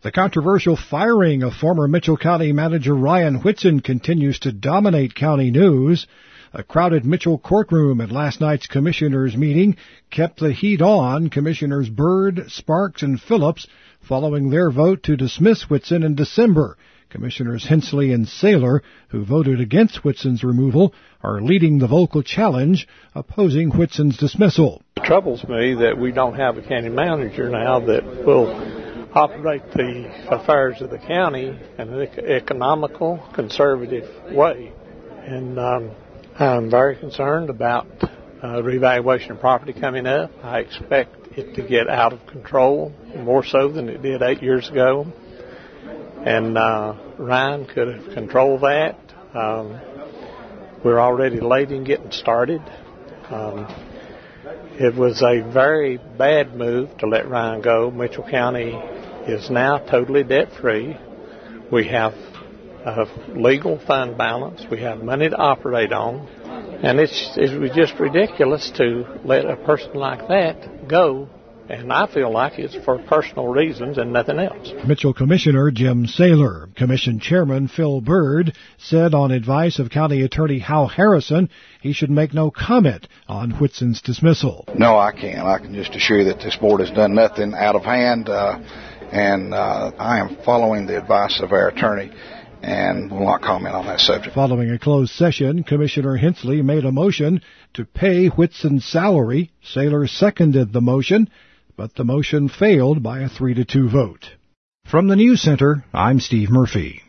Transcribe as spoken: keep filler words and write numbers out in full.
The controversial firing of former Mitchell County Manager Ryan Whitson continues to dominate county news. A crowded Mitchell courtroom at last night's commissioners' meeting kept the heat on Commissioners Byrd, Sparks, and Phillips following their vote to dismiss Whitson in December. Commissioners Hensley and Saylor, who voted against Whitson's removal, are leading the vocal challenge, opposing Whitson's dismissal. It troubles me that we don't have a county manager now that will operate the affairs of the county in an economical, conservative way. And um, I'm very concerned about uh, revaluation of property coming up. I expect it to get out of control, more so than it did eight years ago. And uh, Ryan could have controlled that. Um, we're already late in getting started. Um, it was a very bad move to let Ryan go. Mitchell County is now totally debt-free. We have a legal fund balance. We have money to operate on. And it's, it's just ridiculous to let a person like that go. And I feel like it's for personal reasons and nothing else. Mitchell Commissioner Jim Saylor. Commission Chairman Phil Byrd said on advice of County Attorney Hal Harrison he should make no comment on Whitson's dismissal. No, I can't. I can just assure you that this board has done nothing out of hand, uh, and uh, I am following the advice of our attorney and will not comment on that subject. Following a closed session, Commissioner Hensley made a motion to pay Whitson's salary. Saylor seconded the motion, but the motion failed by a three to two vote. From the News Center, I'm Steve Murphy.